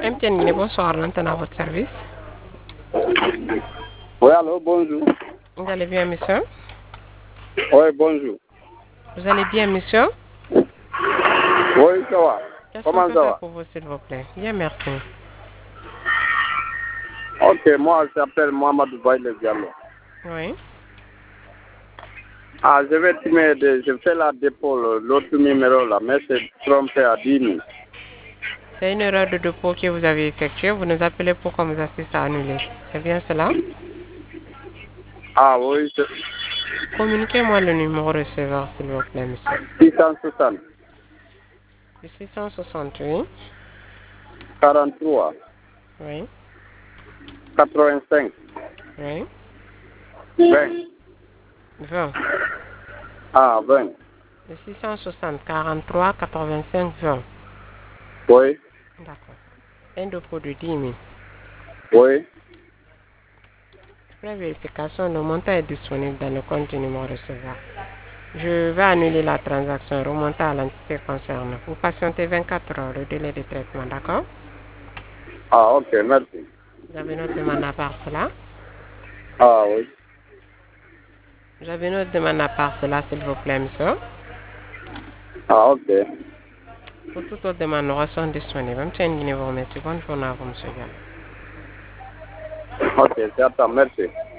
MTN Guinée, bonsoir, l'antenne à votre service. Oui, allô, bonjour. Vous allez bien, monsieur? Oui, bonjour. Vous allez bien, monsieur? Oui, ça va. Qu'est-ce qu'on Comment peut ça faire va? pour vous, s'il vous plaît? Bien, merci. Ok, moi, je m'appelle Mohamed Baile Diallo. Oui. Ah, je fais la dépôt, l'autre numéro là, mais c'est trompé à 10 000. C'est une erreur de dépôt que vous avez effectuée. Vous nous appelez pour qu'on vous assiste à annuler. C'est bien cela? Ah oui, c'est Communiquez-moi le numéro receveur, s'il vous plaît, monsieur. 660, Le 668. 43, Oui. 85, Oui. 20. 20. Ah, 20. Le 660 43 85 20. Oui, D'accord. Un dépôt de 10 000. oui. Après vérification, le montant est disponible dans le compte du numéro receveur. Je vais annuler la transaction et remonter à l'entité concernée. Vous patientez 24 heures, le délai de traitement, d'accord? Ah, ok, merci. Vous avez notre demande à part cela? Ah oui. Vous avez notre demande à part cela, s'il vous plaît, monsieur? Ah, ok. Pour toute autre demande, nous restons disponibles. Même si vous remercie. Bonne journée à vous, monsieur Diallo. Ok, c'est à toi, merci.